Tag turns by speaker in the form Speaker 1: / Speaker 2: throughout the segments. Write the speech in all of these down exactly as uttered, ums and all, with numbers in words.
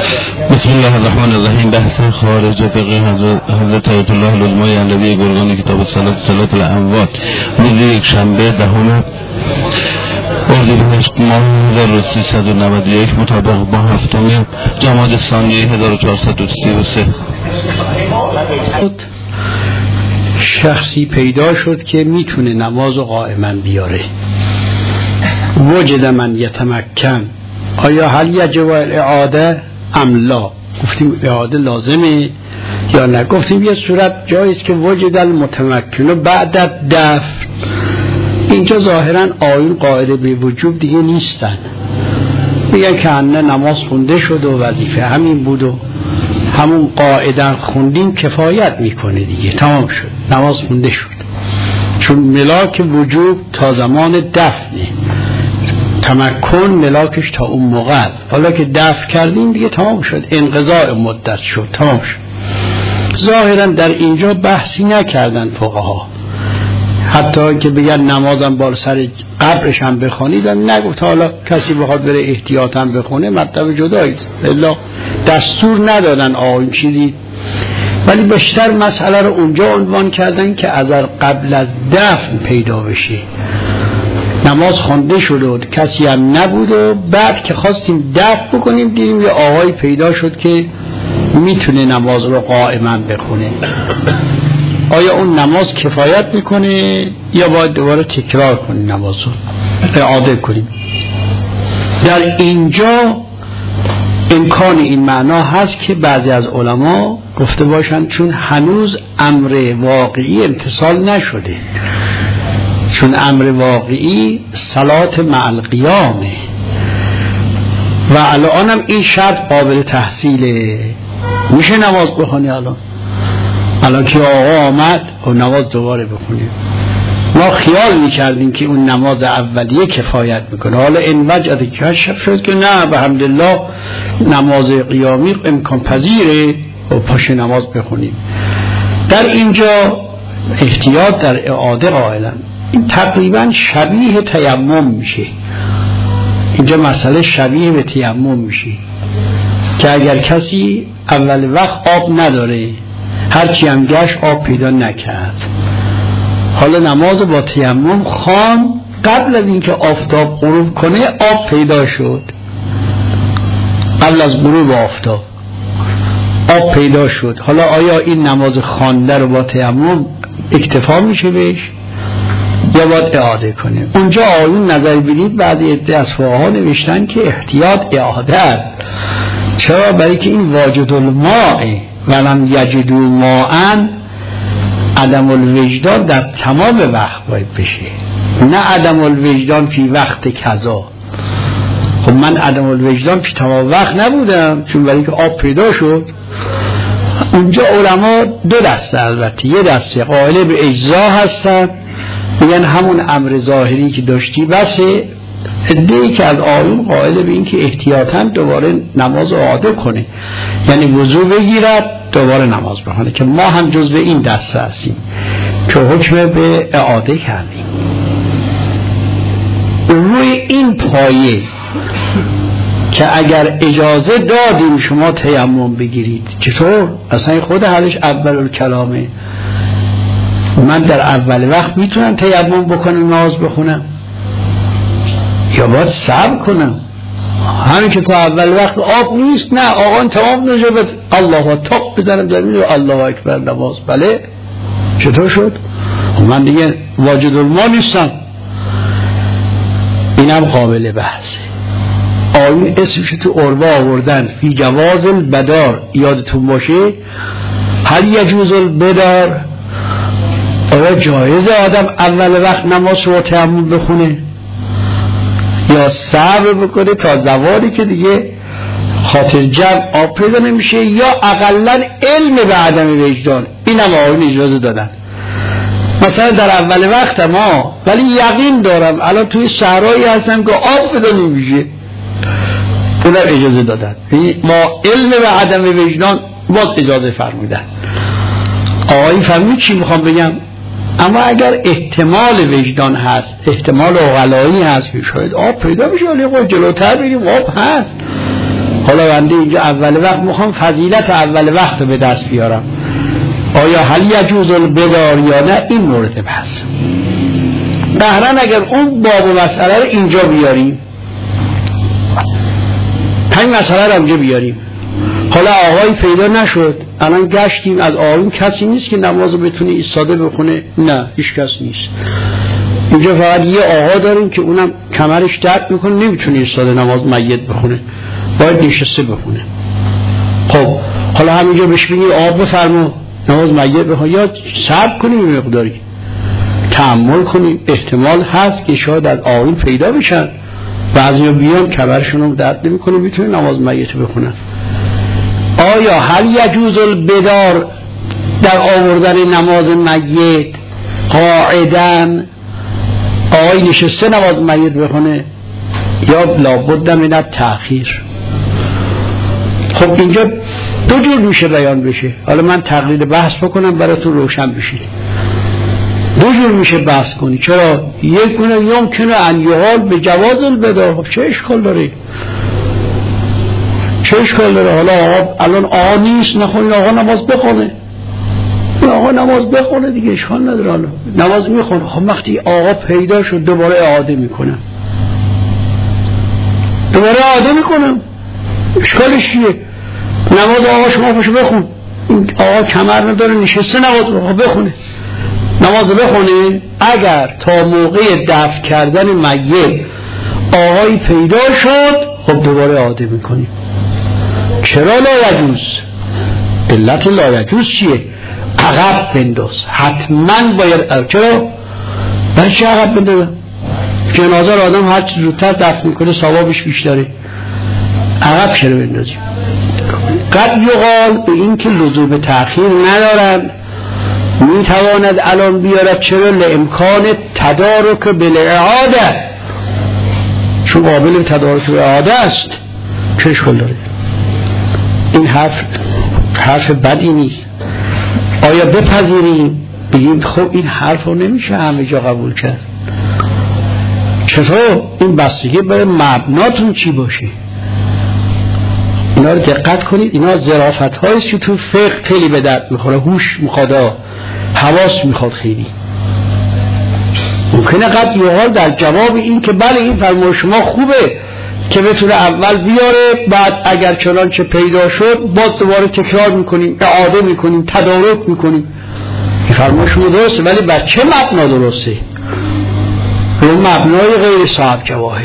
Speaker 1: بسم الله الرحمن الرحیم. بحث خارج فقه حضرت آیت الله العلمای علوی گرگان کتاب صلات صلات الاموات روز یک شنبه دهم اردیبهشت ماه هزار و سیصد و نود و یک مطابق با هفتم جمادی الثانی هزار و چهارصد و سی و سه.
Speaker 2: شخصی پیدا شد که میتونه نماز و قائما بیاره. وجد من یتمکن. آیا هل یجب الاعاده ام لا؟ گفتیم اعاده لازمه یا نه؟ گفتیم یه صورت جاییست که وجد المتمکن بعد دفن. اینجا ظاهرا آیین قاعده به وجوب دیگه نیستن، میگن که انه نماز خونده شد و وظیفه همین بود و همون قاعدن خوندیم کفایت میکنه دیگه، تمام شد، نماز خونده شد. چون ملاک وجوب تا زمان دفنه، تمکن ملاکش تا اون موقع است. حالا که دفن کردیم دیگه تمام شد، انقضاء مدت شد، تمام شد. ظاهرا در اینجا بحثی نکردن فقها، حتی که بگن نمازم بال سر قبرش هم بخونید نگفت. حالا کسی بخواد بره احتیاط هم بخونه مطلب جداییست، الا دستور ندادن آقا چیزی. ولی بیشتر مسئله رو اونجا عنوان کردن که از قبل از دفن پیدا بشه. نماز خونده شد و کسی هم نبود و بعد که خواستیم دفن بکنیم دیدیم یه آقای پیدا شد که میتونه نماز رو قائما بخونه. آیا اون نماز کفایت میکنه یا باید دوباره تکرار کنیم نماز رو اعاده کنیم؟ در اینجا امکان این معنا هست که بعضی از علما گفته باشند چون هنوز امر واقعی امتصال نشده، چون امر واقعی صلات مع القیامه و الان هم این شرط قابل تحصیله، میشه نماز بخونی. الان الان که آقا آمد و نماز دوباره بخونیم. ما خیال میکردیم که اون نماز اولیه کفایت میکنه، حالا این وجه کشف شد که نه، به حمدالله نماز قیامی امکان پذیره و پاش نماز بخونیم. در اینجا احتیاط در اعاده قائلن. این تقریبا شبیه تیمم میشه. اینجا مسئله شبیه به تیمم میشه که اگر کسی اول وقت آب نداره، هرچی هم گشت آب پیدا نکرد، حالا نماز با تیمم خوان، قبل از اینکه آفتاب غروب کنه آب پیدا شد، قبل از غروب آفتاب آب پیدا شد. حالا آیا این نماز خوانده رو با تیمم اکتفا میشه بهش یا باید اعاده کنه؟ اونجا آیون نظر بدید بعضی عده از فقها نوشتن که احتیاط اعاده است. چرا؟ برای که این واجد الماء ولم یجدوا ماء، عدم الوجدان در تمام وقت باید بشه، نه عدم الوجدان فی وقت کذا. خب من عدم الوجدان فی تمام وقت نبودم، چون برای که آب پیدا شد. اونجا علما دو دسته، البته یه دسته قائل به اجزا هستن، میگن همون امر ظاهری که داشتی بسه. عده‌ای که از آیون قائل به این که احتیاطاً دوباره نماز اعاده کنه، یعنی وضو بگیرد دوباره نماز بخونه، که ما هم جزو این دسته هستیم که حکم به اعاده کردیم. روی این پایه که اگر اجازه دادیم شما تیمم بگیرید، چطور؟ اصلا خود حالش اول الکلامه، من در اول وقت میتونم تیمم بکنم نماز بخونم یا باید صبر کنم؟ همین که تا اول وقت آب نیست، نه آقا تمام نجابت الله تاق بزنم در میره الله اکبر نماز. بله چطور شد؟ من دیگه واجد الماء نیستم. اینم قابل بحثه. آیون اسمش تو عربه آوردن فی جواز البدار، یادتون باشه هل یجوز البدار، آیا جایز آدم اول وقت نماز رو تیمم بخونه یا صبر بکنه تا زمانی که دیگه خاطر جمع آب پیدا نمیشه، یا اقلا علم به عدم وجدان؟ این هم آیون اجازه دادن. مثلا در اول وقت ما ولی یقین دارم الان توی شهرهایی هستم که آب پیدا نمیشه، اونم اجازه دادن. ما علم به عدم وجدان باز اجازه فرمودن. آقایی فرمود چی میخوام بگم؟ اما اگر احتمال وجدان هست، احتمال عقلایی هست که شاید آب پیدا بشه، ولی خب جلوتر بگیم آب هست، حالا بنده اینجا اول وقت میخوام فضیلت اول وقت رو به دست بیارم، آیا هل یجوز البدار یا نه، این مورد بحث. بهرن اگر اون باب و مسئله رو اینجا بیاریم، همین مسئله رو اینجا بیاریم، حالا آقایی پیدا نشد، الان گشتیم از آقایون کسی نیست که نماز رو بتونه ایستاده بخونه، نه هیچ کس نیست. اینجا فقط یه آقا داریم که اونم کمرش درد میکنه، نمیتونه ایستاده نماز میت بخونه، باید نشسته بخونه. خب حالا همینجا بهش بگی آب بفرما نماز میت بخونه، یا صبر کنیم مقداری تأمل کنیم، احتمال هست که شاید از آقایون پیدا بشن، بعضیا بیان کمرشون رو درد نمیکنه میتونه نماز میت بخونن. آیا هل یجوز البدار در آوردن نماز میت قاعدن آقای نشسته نماز میت بخونه یا لابد من التأخیر؟ خب اینجا دو جور میشه بیان بشه، حالا من تقلید بحث بکنم براتون روشن بشه. دو جور میشه بحث کنی. چرا؟ یک کنه یمکنه ان یقال به جواز البدار. خب چه اشکال داره؟ چه اشکال داره؟ حالا آقا الان آقا نیست، نخونی آقا نماز بخونه، آقا نماز بخونه دیگه، اشکال نداره، حالا نماز میخونه. خب وقتی آقا پیدا شد دوباره اعاده میکنم، دوباره اعاده میکنم، اشکالش چیه؟ نماز آقا شما پاشو بخون، این آقا کمر نداره نشسته نماز بخونه، نماز بخونه. اگر تا موقع دفن کردن میت آقایی پیدا شد، خب دوباره اعاده میکنیم. چرا لا یجوز؟ علت لا یجوز چیه؟ عقب بنداز، حتما باید. چرا؟ برای چه عقب بنداز؟ جنازه رو آدم هر چی زودتر دفن میکنه ثوابش بیشتره، عقب چرا بندازیم؟ قد یقال به این که لزوم تأخیر ندارن، میتواند الان بیارد. چرا؟ لامکان تدارک بالاعاده، چون قابل تدارک بالاعاده است. چه اشکال داره؟ این حرف حرف بدی نیست. آیا بپذیریم بگیم خب این حرف رو نمیشه همه جا قبول کرد؟ چطور؟ این بستگی به مبناتون چی باشه. اینا رو دقت کنید، اینا ظرافت هاییست که تو فقه خیلی به درد میخوره، هوش میخواد، حواس میخواد خیلی. ممکنه قد یقال در جواب این که بله این فرمایش شما خوبه که بتونه اول بیاره، بعد اگر چنانچه پیدا شد باز دوباره تکرار میکنیم، اعاده میکنیم، تدارک میکنیم. این فرمایش شما درسته، ولی بر چه مبنا درسته؟ رو مبنای غیر صاحب جواهر،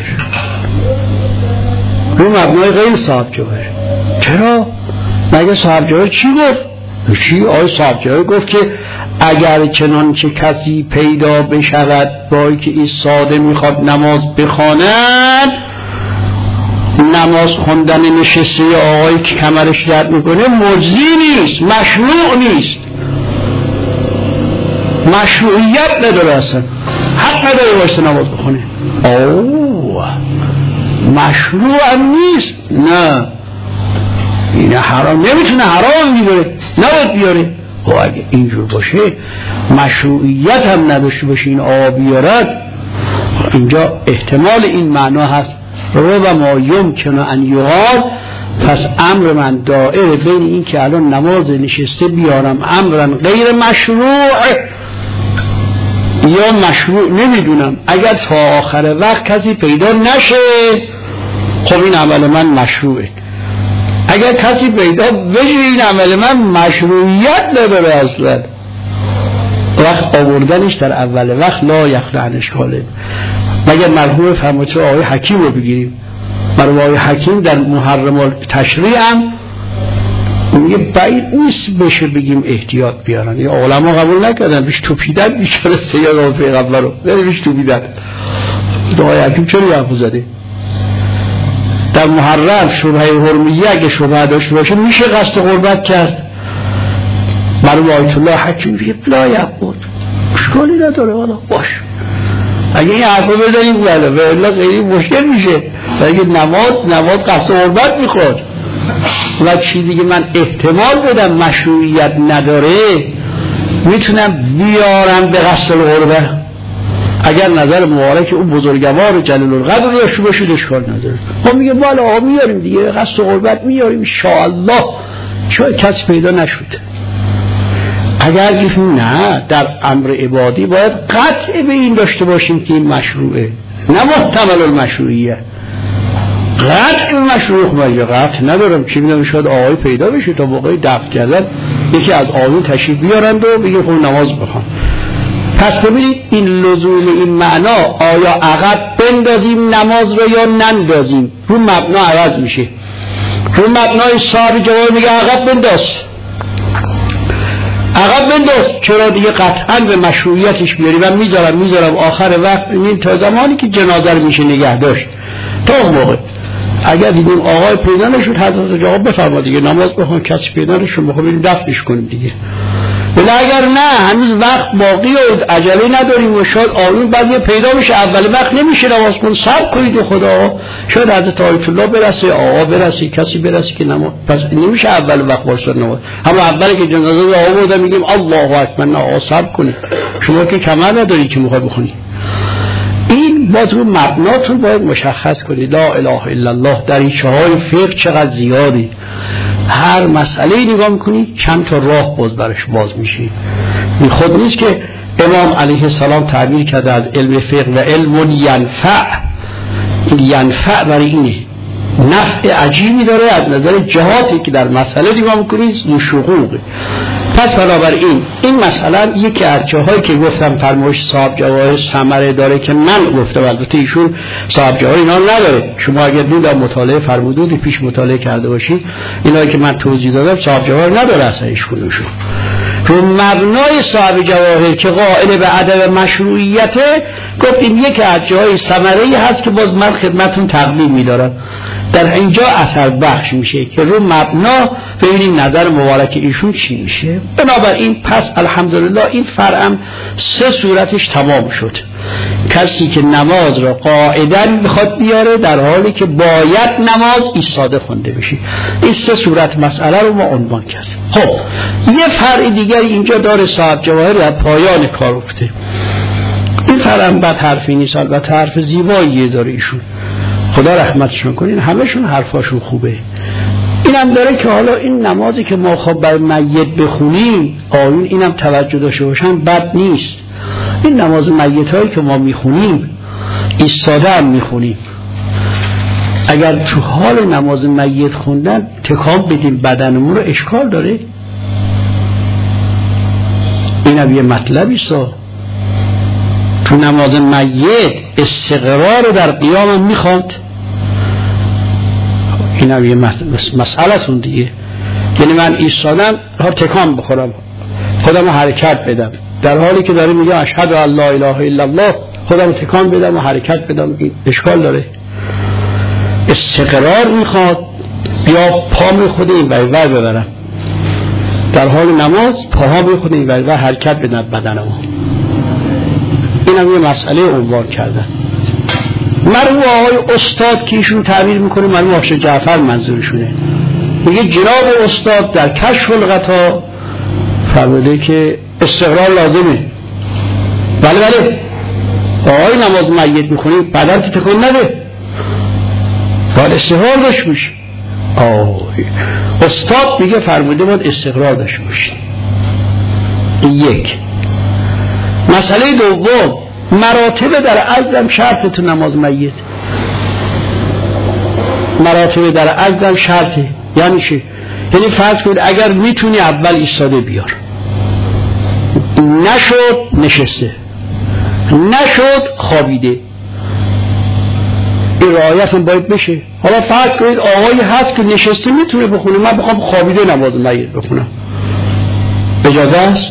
Speaker 2: رو مبنای غیر صاحب جواهر. چرا؟ مگه صاحب جواهر چی گفت؟ چی؟ آی صاحب جواهر گفت که اگر چنانچه کسی پیدا بشود بایی که این ساده میخواد نماز بخواند، نماز خوندن نشسته آقایی که کمرش درد میکنه مجزی نیست، مشروع نیست، مشروعیت نداره، اصلا حق نداره واسه نماز بخونه. اوه مشروع هم نیست، نه این حرام، نمیتونه حرام بیاره، نباید بیاره. و اگه اینجور باشه مشروعیت هم نداشته باشه این آقا بیارد، اینجا احتمال این معنا هست ربما یمکن ان یقال. پس امر من دائره بین این که الان نماز نشسته بیارم امرن غیر مشروع یا مشروع نمیدونم، اگر تا آخر وقت کسی پیدا نشه خب این عمل من مشروعه، اگر کسی پیدا بشه این عمل من مشروعیت نداره اصلا. وقت آوردنش در اول وقت لا یخلع عن اشکاله. مگر مرحوم فرمایش آقای حکیم رو بگیریم، مرحوم آقای حکیم در محرم تشریع هم میگه بعید نیست بشه بگیم احتیاط بیارن. این علما قبول نکردن، بیش توپیدن بیچاره سیاد پیغمبر رو بیش توپیدن. آقای حکیم چرا حرف زده؟ در محرم شبهه حرمیه اگه شبهه داشته باشه میشه قصد قربت کرد. مرحوم آیت الله حکیم میگه لا یعبد، اشکالی نداره، والا باش. اگه این حرفو بزنیم بله و الا خیلی مشکل میشه، اگه نماز نماز قصد قربت میخواد و چی دیگه من احتمال بدم مشروعیت نداره، میتونم بیارم به قصد قربت. اگر نظر مبارک اون بزرگوار جلیل القدر رو داشته باشید اشکال نداره. ما میگه بالا آقا میاریم دیگه، قصد و قربت میاریم ان شاء الله. شاید کسی پیدا نشد. اگر گفتیم نه، در امر عبادی باید قطع به این داشته باشیم که این مشروعه، نه محتمل المشروعیه. قطع به مشروع خواهی قطع ندارم، چی میدونم شاید آقای پیدا بشه تا موقع دفع کردن یکی از آقایون تشریف بیارند و بگه خب نماز بخوان. پس ببینید این لزوم این معنا، آیا عقب بندازیم نماز رو یا نندازیم، رو مبنا عوض میشه. رو مبنای صاحب جواب میگه عقب بنداز، عقب بنداز. چرا دیگه قطعا به مشروعیتش بیاری و میذارم میذارم آخر وقت این تا زمانی که جنازه رو میشه نگه داشت تا اون موقع. اگر دیدیم آقای پیدا نشد حضرت جواب بفرما دیگه نماز بخون، کسی پیدا نشد بخون بریم دفنش کنیم دیگه. ولی اگر نه هنوز وقت باقی و عجله نداریم و شاید آیون بعد یه پیدا بشه اول وقت نمیشه نماز کن، صبر کنید خدا، شاید حضرت آیت الله برسه، آقا برسه، کسی برسه که نماز، پس نمیشه اول وقت باشه نماز. اما اولی که جنازه رو آورده میگیم الله اکبر، نه آقا صبر کنید، شما که کمر نداری که میخواد بخونی. این باز رو مبناتون باید مشخص کنید. لا اله الا الله در این چهار فقه چقدر زیادی، هر مسئله نگاه میکنی چند تا راه باز برش باز میشه. این خود نیست که امام علیه السلام تعبیر کرده از علم فقه و علم ینفع. این ینفع برای اینه نفع عجیبی داره از نظر جهاتی که در مسئله نگاه میکنید نشقوقه. پس بنابراین این مثلا یکی از جاهایی که گفتم فرمایش صاحب جواهر ثمره داره که من گفتم، البته ایشون صاحب جواهر اینا نداره. شما اگر دو مطالعه فرمودید پیش مطالعه کرده باشید، اینایی که من توضیح دادم صاحب جواهر نداره اصلا ایشون. رو مبنای صاحب جواهر که قائل به عدم مشروعیته گفتیم یکی از جاهای ثمره‌ای هست که باز من خدمتون تقدیم می‌دارم، در اینجا اثر بخش میشه که رو مبنا ببینیم نظر مبارک ایشون چی میشه. بنابراین پس الحمدلله این فرعم سه صورتش تمام شد. کسی که نماز را قاعدن بخواد بیاره در حالی که باید نماز ایستاده خونده بشه، این سه صورت مسئله رو ما عنوان کردیم. خب یه فرع دیگر اینجا داره صاحب جواهر در پایان کار افته. این فرعم بد حرفی نیست، البته حرف زیباییه داره ایشون، خدا رحمتشون کنین، همهشون حرفاشون خوبه. اینم داره که حالا این نمازی که ما خب بر میت بخونیم آیون اینم توجه داشته باشن بد نیست. این نماز میت هایی که ما میخونیم ایستاده هم میخونیم، اگر تو حال نماز میت خوندن تکان بدیم بدنمون رو اشکال داره؟ اینم یه مطلبی است. تو نماز میت استقرار در قیام میخواد، اینم یه مسئله تون دیگه. یعنی من ایستادم ها تکان بخورم خودم حرکت بدم، در حالی که داره میگه اشهد ان لا اله الا الله خودم تکان بدم و حرکت بدم، این اشکال داره؟ استقرار میخواد، بیا پام خود این ور ور ببرم در حال نماز، پاها به خود این ور ور حرکت بدم بدنمو. اینم یه مسئله عنوان کردن. مرحوم آقای استاد که ایشون تعبیر میکنه مرحوم آقای جعفر منظورشونه، میگه جناب استاد در کشف الغطا فرموده که استقرار لازمه. بله بله آقای نماز میت میخونی بدن تکون نده، باید استقرار داشت باشه. استاد میگه فرموده باید استقرار داشت باشه. یک. مسئله دوم، مراتب در عزم شرط تو نماز میت، مراتب در عزم شرطه. یعنی چی؟ یعنی فرض کنید اگر میتونی اول ایستاده بیار، نشد نشسته، نشد خوابیده، این رعایت هم باید بشه. حالا فرض کنید آقایی هست که نشسته میتونه بخونه، من بخوام خوابیده نماز میت بخونم، اجازه است؟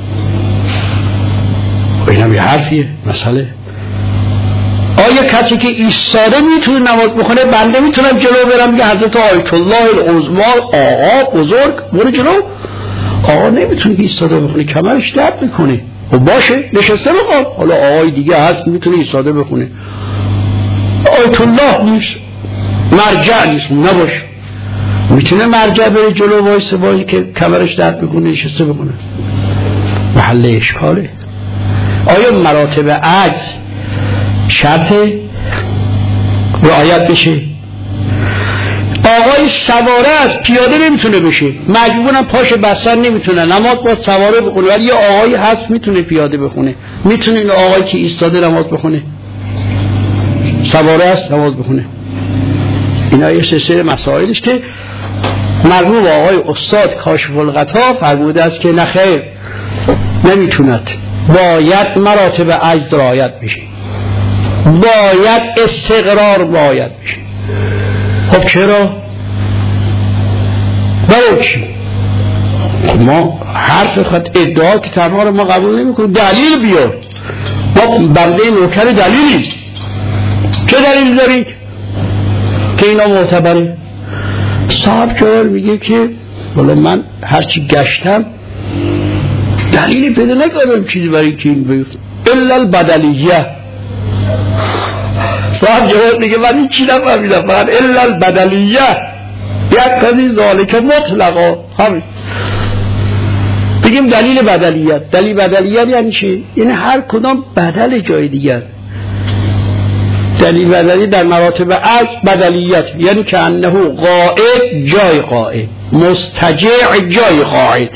Speaker 2: اینم یه حرفیه مسئله. آیا کسی که ایستاده میتونه نماز بخونه؟ بنده میتونم جلو برم بگه حضرت آیت الله العظمی آقا بزرگ برو جلو؟ آقا نمیتونه که ایستاده بخونه، کمرش درد میکنه. و باشه نشسته بخون. حالا آقای دیگه هست میتونه ایستاده بخونه، آیت الله نیست، مرجع نیست، نباشه، میتونه مرجع بره جلو وایسه وای که کمرش درد میکنه نشسته بخونه. محل اشکاله. آیا مراتب عجز شرط رعایت بشه. آقای سواره است، پیاده نمیتونه بشه، مجبورن پاش بستر نمیتونه، نماز با سواره بخونه، ولی یه آقایی هست میتونه پیاده بخونه، میتونه این آقایی که ایستاده نماز بخونه، سواره است نماز بخونه. اینا یه سلسله مسائلیست که مرحوم آقای استاد کاشف الغطا فرموده است که نخیر نمیتوند، باید مراتب عجز رعایت بشه، باید استقرار رعایت بشه. خب چرا؟ برای چی؟ ما حرف خط ادعا که تنها رو ما قبول نمی کنیم، دلیل بیار. ما بنده نوکر دلیلی. چه دلیل دارید که اینا معتبره؟ صاحب جوال میگه که والا من هرچی گشتم دلیلی پیدا نکردم چیزی برای که این بیفت الا البدلیه. صاحب جواب میگه من این چی نفهمیدم، فقط الا البدلیه یک کدی ذالک مطلقا. همین بگیم دلیل بدلیت. دلیل بدلیت یعنی چی؟ این هر کدام بدل جای دیگر. دلیل بدلی در مراتب از بدلیت یعنی که انه قائد جای قائد، مستجع جای قائد.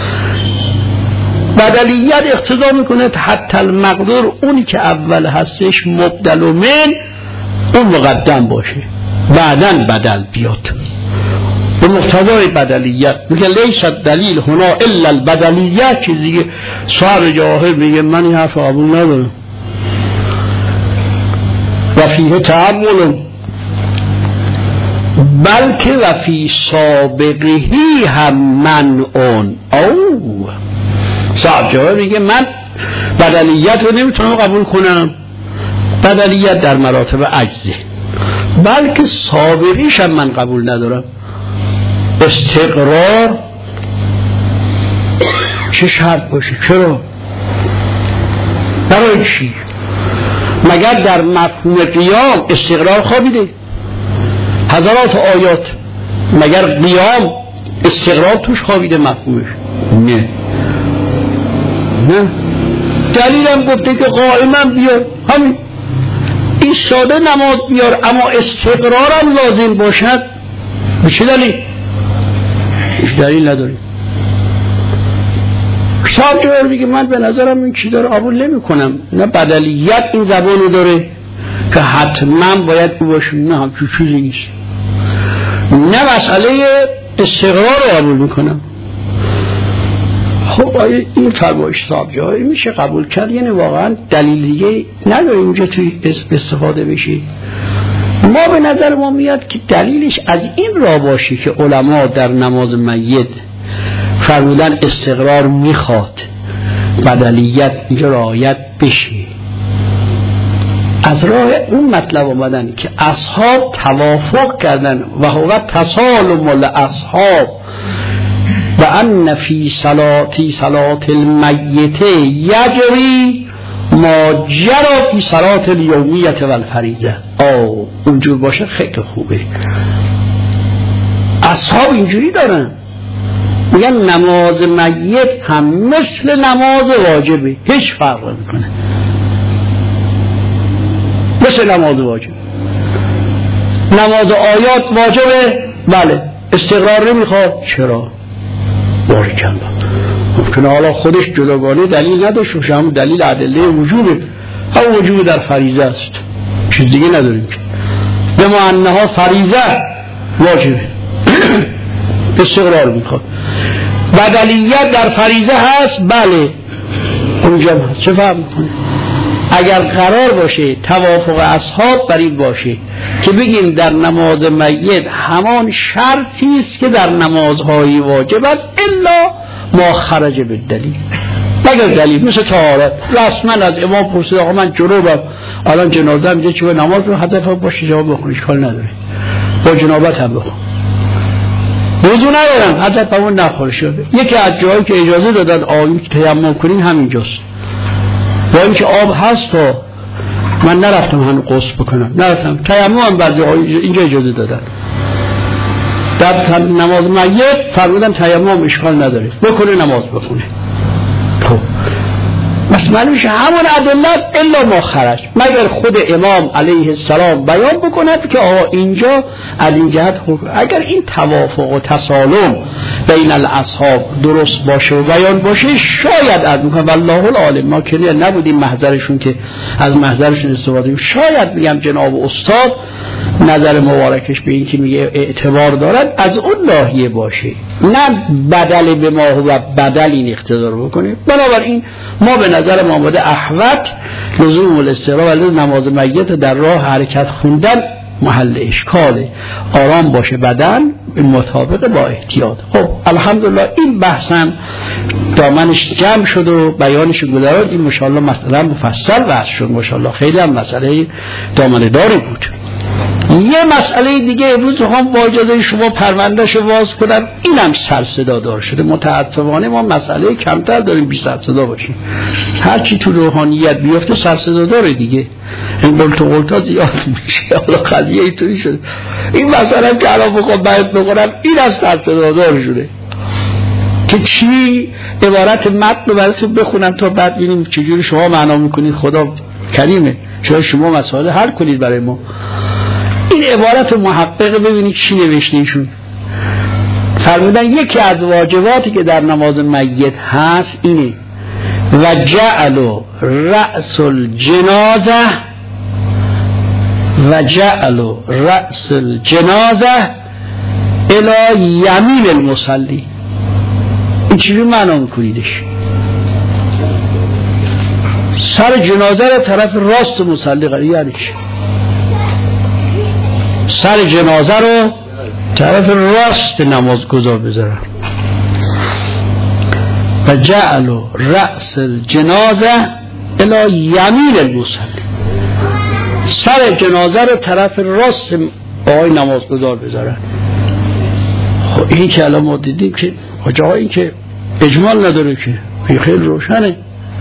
Speaker 2: بدلیت اقتضا میکنه حتی المقدور اونی که اول هستش مبدل و من اون مقدم باشه، بعدن بدل بیاد. به مقتضای بدلیت میگه لیس الدلیل هنا الا البدلیت. چیزی صاحب جواهر میگه من این حرف قبول ندارم. و فیه تعمل بلکه و فی سابقهی هم منعون. او صاحب جواهر میگه من بدلیت رو نمیتونم قبول کنم، بدلیت در مراتب عجزه، بلکه سابقیش هم من قبول ندارم. استقرار چه شرط باشه؟ چرا؟ برای چی؟ مگر در مفهوم قیام استقرار خوابیده؟ هزارات آیات مگر قیام استقرار توش خوابیده مفهومش؟ نه نه. دلیلم گفته که قائمم بیار، همین این ساده نماز بیار، اما استقرارم لازم باشد. به چه دلیل؟ هیچ دلیل نداریم. صاحب جوهر میگه من به نظرم این چیزا رو قبول نمی کنم. نه بدلیت این زبانو داره که حتما باید او باشه، نه همچون چیزی نیست. نه مسئله استقرار رو قبول میکنم. خب آیا این فرمایش صاحب جوهر میشه قبول کرد؟ یعنی واقعا دلیل دیگه نداره اینجا توی استفاده بشه. ما به نظر ما میاد که دلیلش از این را باشه که علما در نماز میت فرمودن استقرار میخواد، بدلیت اینجا رعایت بشه. از راه اون مطلب آمدن که اصحاب توافق کردن و هو تسالم الاصحاب و ان فی صلاتی صلات المیت یجری ما جرا فی صلات الیومیت و الفریضه. آه اونجور باشه خیلی خوبه. اصحاب اینجوری دارن، میگن نماز میت هم مثل نماز واجبه، هیچ فرق نمیکنه، مثل نماز واجب. نماز آیات واجبه، بله. استقرار نمیخواد، چرا؟ باریکالله. ممکنه حالا خودش جلوگانه دلیل نداشته باشه، هم دلیل ادله وجوبه، هم وجوب در فریضه است، چیز دیگه نداریم که به معناها فریضه واجبه استقرار میخواد. بدلیت در فریضه هست، بله اونجا هست. چه فهم میکنه؟ اگر قرار باشه توافق اصحاب بر این باشه که بگیم در نماز میت همان شرطی است که در نمازهای واجب است الا ما خرج بالدلیل، مگر دلیل مثل طهارت. رسما از امام پرسید آقا من جنوبم، الان جنازه میگه چه نماز رو حذف باشه جواب بخون، اشکال نداره، با جنابت هم بخون، وضو ندارم حذف همون نخور شده. یکی از جایی که اجازه دادن آقایون که تیمم کنین همینجاست، با اینکه آب هست و من نرفتم هنو غسل بکنم، نرفتم تیمم هم بعضی اینجا اجازه دادن. در نماز میت فرمودن تیمم اشکال نداره، بکنه نماز بخونه. خب پس معلوم شه همون ادله است الا ما خرج، مگر خود امام علیه السلام بیان بکند که آقا اینجا از این جهت حکم. اگر این توافق و تسالم بین الاصحاب درست باشه و بیان باشه شاید از میکنم والله العالم، ما که نبودیم محضرشون که از محضرشون استفاده کنیم. شاید میگم جناب استاد نظر مبارکش به این که میگه اعتبار دارد از اون ناحیه باشه، نه بدل به ما و بدل این اقتدار بکنه. بنابراین ما به نظر ما آمده احوط لزوم الاستقرار ولی نماز میت در راه حرکت خوندن محل اشکاله، آرام باشه بدن مطابق با احتیاط. خب الحمدلله این بحثم دامنش جمع شد و بیانش گذرد. این ماشاءالله مثلا مفصل بحث شد، ماشاءالله خیلی هم مسئله دامنه‌داری بود. یه مسئله دیگه امروز هم با اجازه شما پروندهشو باز کنم، اینم سر صدا دار شده. متاسفانه ما مسئله کمتر داریم بی سر صدا باشیم، هر چی تو روحانیت بیفته سر صدا داره دیگه، این قلت و قلتا زیاد میشه. حالا قضیه اینطوری شده. این مسئله که الان بخوام باید بکنم اینم سر صدا دار شده که چی عبارت متن رو براتون بخونم تا بعد ببینیم چجوری شما معنا میکنید. خدا کریمه، شاید شما مسائل حل کنید برای ما. این عبارت محقق ببینید چی نوشته ایشون. فرمودن یکی از واجباتی که در نماز میت هست اینه و جعل رأس الجنازه و جعل رأس الجنازه الی یمین المصلی. این چی رو معنا میکنیدش؟ سر جنازه رو طرف راست مصلی قرار، یعنی سر جنازه رو طرف راست نماز گذار بذارن. و جعل رأس الجنازه الی یمین المصلی، سر جنازه رو طرف راست آقای نماز گذار بذارن. خب این که الان ما دیدیم که آقا این که اجمال نداره که خیلی روشنه.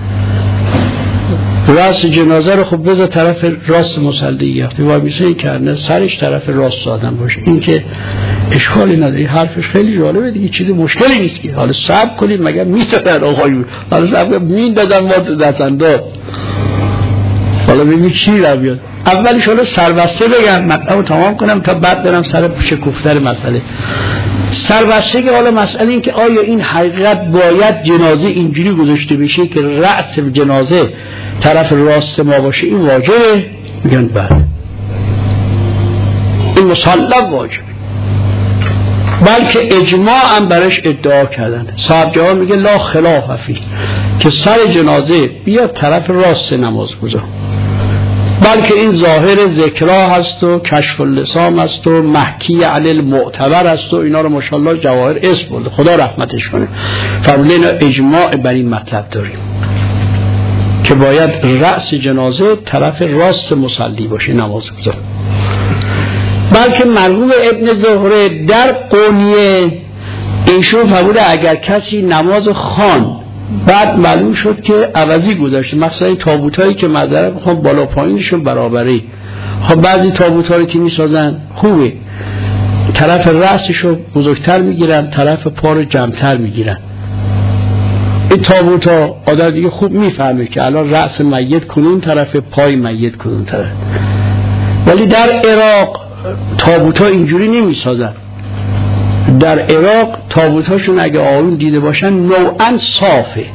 Speaker 2: راست جنازه رو خب بذار طرف راست مصلی یختی و میشه این که سرش طرف راست آدم باشه. این که اشکالی نداره، حرفش خیلی جالبه دیگه، چیزی مشکلی نیست که. حالا صبر کنید مگر میسازن آقایون، حالا صبر کنید مین دادن ما تو دستنداد، حالا ببینید چی را بیاد. اولش حالا سربسته بگم مطلب رو تمام کنم تا بعد برم سر شکوفتر مسئله. سربسته که حالا مسئله این که آیا این حقیقت باید جنازه اینجوری گذاشته بشه که رأس جنازه طرف راست ما باشه، این واجبه؟ میگن بله، این مسلم واجبه، بلکه اجماع هم برش ادعا کردن. صاحب جواب میگه لا خلاف فی که سر جنازه بیاد طرف راست نماز گذار، بلکه این ظاهر ذکرها هست و کشف اللسان هست و محکی علی المعتبر هست و اینا رو ماشاءالله جواهر اسم برده، خدا رحمتش کنه. فرمودن اجماع بر این مطلب داریم که باید رأس جنازه طرف راست مصلی باشه نماز گذار. بلکه مرحوم ابن زهره در قونیه ایشون فرموده اگر کسی نماز خوان بعد معلوم شد که عوضی گذاشته، مثلا این تابوتایی که معذرت میخوام بالا پایینشون برابره، خب بعضی تابوتایی که میسازن خوبه طرف رأسشو بزرگتر میگیرن طرف پا رو جمعتر میگیرن. این تابوتا آدم دیگه خوب میفهمه که الان رأس میت کدوم طرف، پای میت کدوم طرف. ولی در عراق تابوتا اینجوری نمیسازن. در عراق تابوتاشون اگه آروم دیده باشن نوعا صافه،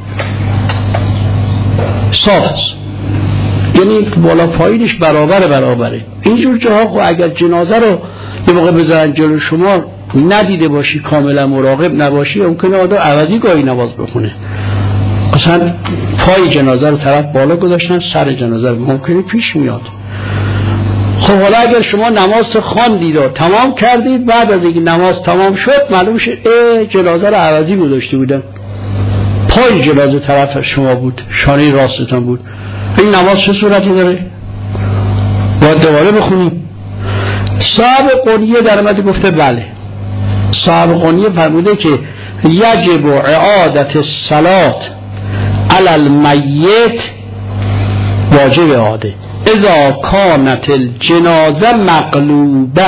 Speaker 2: صاف است، یعنی بالا پایینش برابر برابره. اینجور جاها خب اگر جنازه رو یه موقع بذارن جلو شما ندیده باشی، کاملا مراقب نباشی، ممکنه آدم عوضی گاهی نماز بخونه. اصلا پای جنازه رو طرف بالا گذاشتن، سر جنازه رو ممکنه پیش میاد. خب حالا اگر شما نماز خواندید و تمام کردید، بعد از اینکه نماز تمام شد معلوم شد اه جنازه رو عوضی گذاشته بودن، پای جنازه طرف شما بود، شانه راستتان بود، این نماز چه صورتی داره؟ باید دوباره بخونیم. صاحب قونیه در مورد گفته بله، صاحب قونیه فرموده که یجب اعادت الصلات علی المیت، واجب اعاده اذا کانت الجنازه مقلوبه،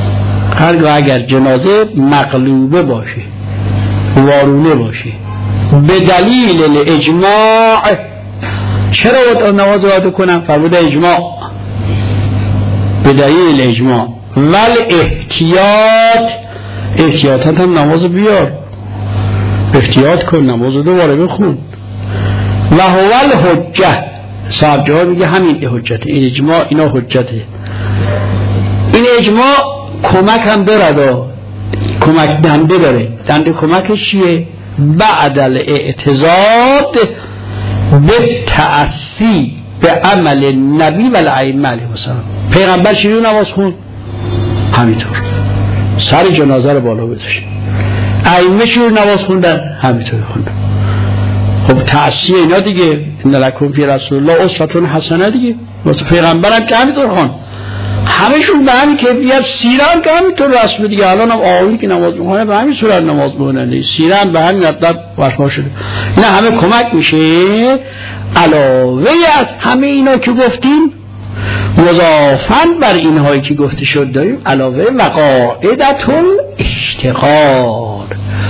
Speaker 2: هرگاه اگر جنازه مقلوبه باشه، وارونه باشه، به دلیل الاجماع. چرا باید نماز اعاده کنم؟ فرموده اجماع، به دلیل اجماع. ول احتیاط، احتیاطات هم نماز بیار، احتیاط کن، نماز دوباره بخون. و هو الحجه، صاحب جواب میگه همین حجته، این اجماع اینا حجته. این اجماع کمک هم داره، کمک دنده داره. دنده کمکش چیه؟ بعد الاعتضاد به تأسی به عمل نبی و الائمه علیهم السلام. پیغمبر چجوری نماز خون؟ همینطور سر جنازه رو بالا گذاشت. ائمه چجوری نماز خوندن؟ همینطور خوندن. خب تأسی اینا دیگه، ان لکم فی رسول الله اسوة حسنه دیگه. واسه پیغمبرم که همینطور خوند، همشون به همین کیفیت. سیران که همینطور رسول دیگه. الان هم آقایی که نماز میخونه به همین صورت نماز میخونن، سیران به همین مطلب برپا شده. اینا همه کمک میشه علاوه از همه اینا که گفتیم، مضافاً بر اینهایی که گفته شد داریم علاوه وقاعدة الاشتغال.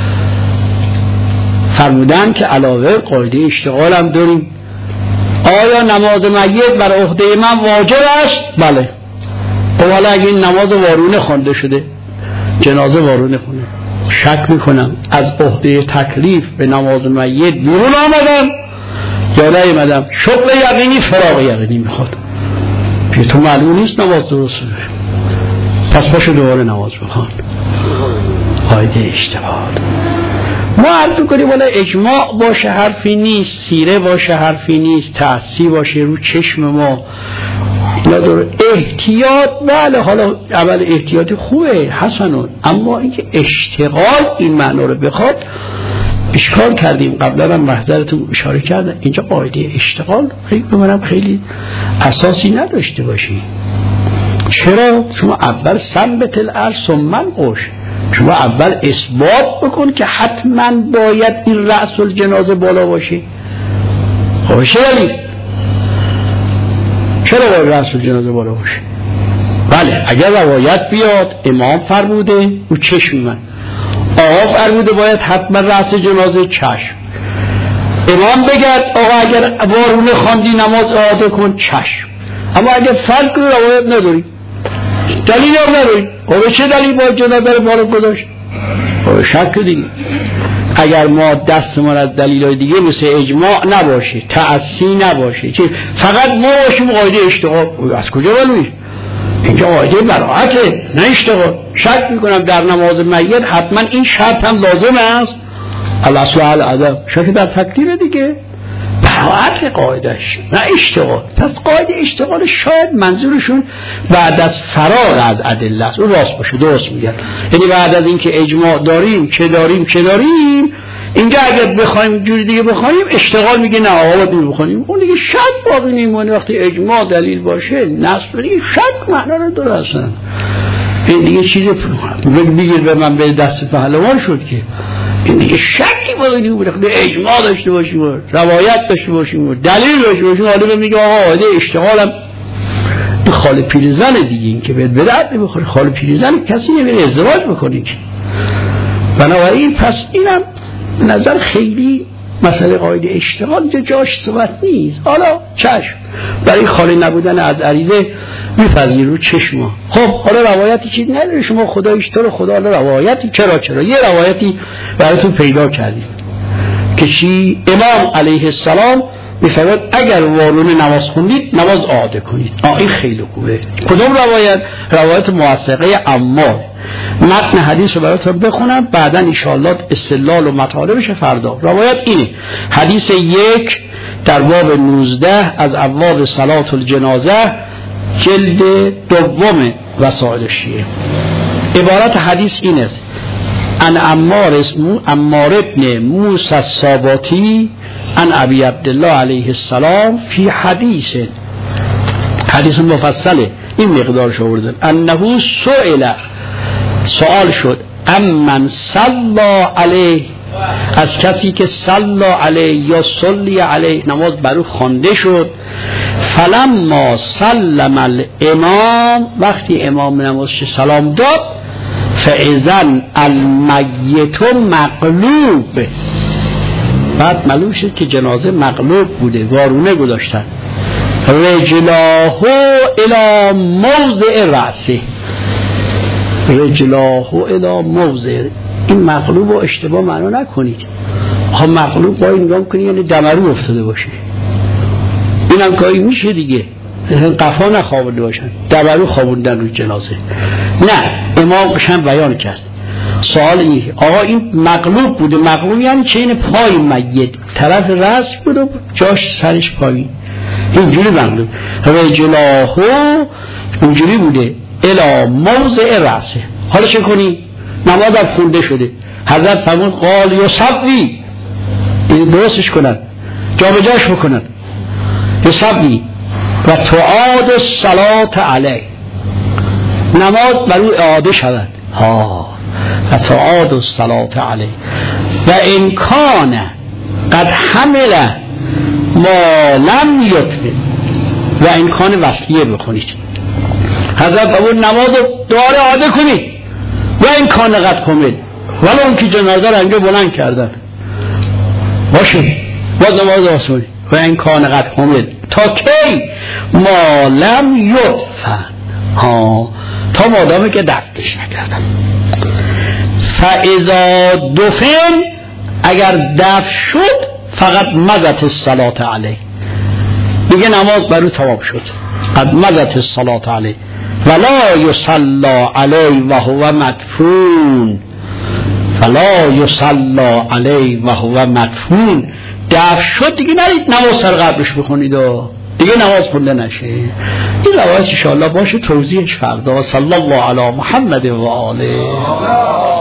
Speaker 2: فرمودن که علاوه قاعده اشتغال هم داریم. آیا نماز میت بر عهده من واجب است؟ بله. خب حالا اگه این نماز وارونه خوانده شده، جنازه وارونه خونه، شک میکنم از عهده تکلیف به نماز میت بیرون آمدم یا نیامدم، شغل یقینی فراغ یقینی میخواد. پیش تو معلوم نیست نماز درسته، پس پاشو دوباره نماز بخوان. قاعده اشتغال. ما عرض میکنیم ولی اجماع باشه حرفی نیست، سیره باشه حرفی نیست، تأسی باشه رو چشم ما نداره. احتیاط بله، حالا اول احتیاط خوبه حسنون، اما اینکه اشتغال این معنا رو بخواد اشکال کردیم. قبلا هم محضرتون اشاره کردم اینجا قاعده اشتغال خیلی بمانم خیلی اساسی نداشته باشی. چرا؟ شما اول ثبت الارض ثم انقش، شما اول اثبات بکن که حتما باید این رأس الجنازه بالا باشه. خب چرا چرا باید رأس الجنازه بالا باشه؟ بله اگر روایت بیاد امام فرموده او چشم من، آقا فرموده باید حتما رأس جنازه چشم، امام بگرد آقا اگر وارونه خواندی نماز اعاده کن چشم. اما اگر فرق کنی روایت نداری، دلیل هم نداری، خب چه دلیل باید جنازه رو بالا گذاشت؟ خب شک دیگه. اگر ما دستمون از دلیلای دیگه مثل اجماع نباشه، تأسی نباشه، چه فقط ما باشیم قاعده اشتغال، از کجا معلومه؟ اینجا قاعده براعته نه اشتغال. شک میکنم در نماز میت حتما این شرط هم لازم است، الاصل العدم، شک در تکلیف دیگه، براعت قاعدش نه اشتغال. پس قاعده اشتغال شاید منظورشون بعد از فرار از ادله است. اون راست باشه، درست میگن، یعنی بعد از اینکه اجماع داریم چه داریم چه داریم، اینجا اگر بخوایم جوری دیگه بخوایم اشتغال میگه نه آقا باید بخونیم، اون دیگه شک باقی نمیمونه. وقتی اجماع دلیل باشه نص دیگه شک معنا رو داره اصلا. این دیگه چیز بگیر به من به دست پهلوان شد که این دیگه شکی باقی نمیمونه. اجماع داشته باشیم، روایت داشته باشیم، دلیل داشته باشیم، حالا میگه آقا قاعده اشتغالم این خاله پیرزن دیگه، این که بهت بدعت نمیخوره. خاله پیرزن کسی نمیره ازدواج بکنه که. بنابراین پس اینم نظر خیلی مسئله قاعده اشتغال جا جاش صحبت نیست. حالا چشم برای خالی نبودن از عریضه میپذیر رو چشما. خب حالا روایتی چیز نداره، شما خدایش تو رو خدا حالا روایتی چرا چرا یه روایتی براتون پیدا کردیم که چی؟ امام علیه السلام میفرماد اگر وارونه نماز خوندید نماز اعاده کنید. آه این خیلی خوبه. کدوم روایت؟ روایت موثقه عمار. متن حدیث رو براتون بخونم بعدا ان شاء الله استدلال و مطالبش فردا. روایت اینه، حدیث یک در باب نوزده از ابواب صلات الجنازه جلد دوم وسائل شیعه. عبارت حدیث این است: ان عمار اسمو عمار ابن موسی الصاباتی ان ابی عبدالله علیه السلام فی حدیث، حدیث مفصله این مقدارش آوردن، انه سئل، سوال شد، امن صلی علیه، از کسی که صلی علیه یا صلی علیه نماز برو خوانده شد، فلما سلم الامام، وقتی امام نمازش سلام داد، فاذن المیت مقلوب، بعد معلوم شد که جنازه مقلوب بوده، وارونه گذاشتن. رجلاه الی موضع رأسه، رجلاه الی موضع، این مقلوب رو اشتباه معنا نکنید. ها مقلوب باید نگاه کنید یعنی دمرو افتاده باشه، این هم کاری میشه دیگه، قفا نخوابونده باشن، دمرو خوابوندن روی جنازه. نه، امام قشنگ بیان کرد. سوال اینه آقا این مقلوب بوده، مقلوب یعنی چه؟ این پای میت طرف راست بود و جاش سرش پایین، اینجوری مقلوب. رجلاه اینجوری بوده الی موضع رأسه. حالا چه کنی؟ نماز هم خونده شده، حضرت فرمود قال یصلی، این درستش کنن، جا به جاش بکنن، یصلی و تعاد الصلاة علیه، نماز بر او اعاده شود. ها و تعاد الصلاة علیه و امکان قد حمل ما لم یتم، و امکان وصلیه بخونید. حضرت فرمود نماز رو دوباره اعاده کنید و امکان قد حمل، ولی اون که جنازه رو انجا بلند کردن باشه باز نماز آسونی و امکان قد حمل تا کی؟ ما لم یدفن، ها تا مادامی که دفنش نکردن. فاذا دفن، اگر دفن شد فقط مضت الصلاة علیه، دیگه نماز برو تمام شد، قد مضت الصلاة علیه ولا یصلی علیه و هو مدفون، فلا یصلی علیه و هو مدفون. دفن شد دیگه نرید نماز سر قبرش بخونید و دیگه نماز خونده نشه. این روایت انشاءالله باشه توضیحش فردا. صلی الله علی محمد و آله.